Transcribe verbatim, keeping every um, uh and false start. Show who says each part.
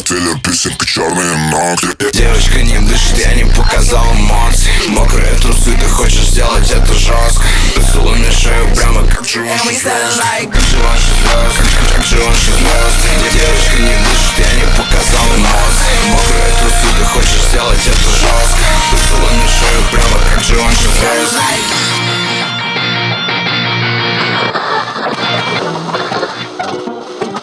Speaker 1: Ротвейлер, песенка, черные ногти.
Speaker 2: Девочка не дышит, я не показал эмоций. Мокрые трусы, ты хочешь сделать это жестко. Поцелуй мне шею прямо как Живанши звезд. Как Живанши звезд, как Живанши звезд. Девочка не дышит, я не показал эмоций. Мокрые трусы, ты хочешь сделать это жестко. Поцелуй мне шею прямо как Живанши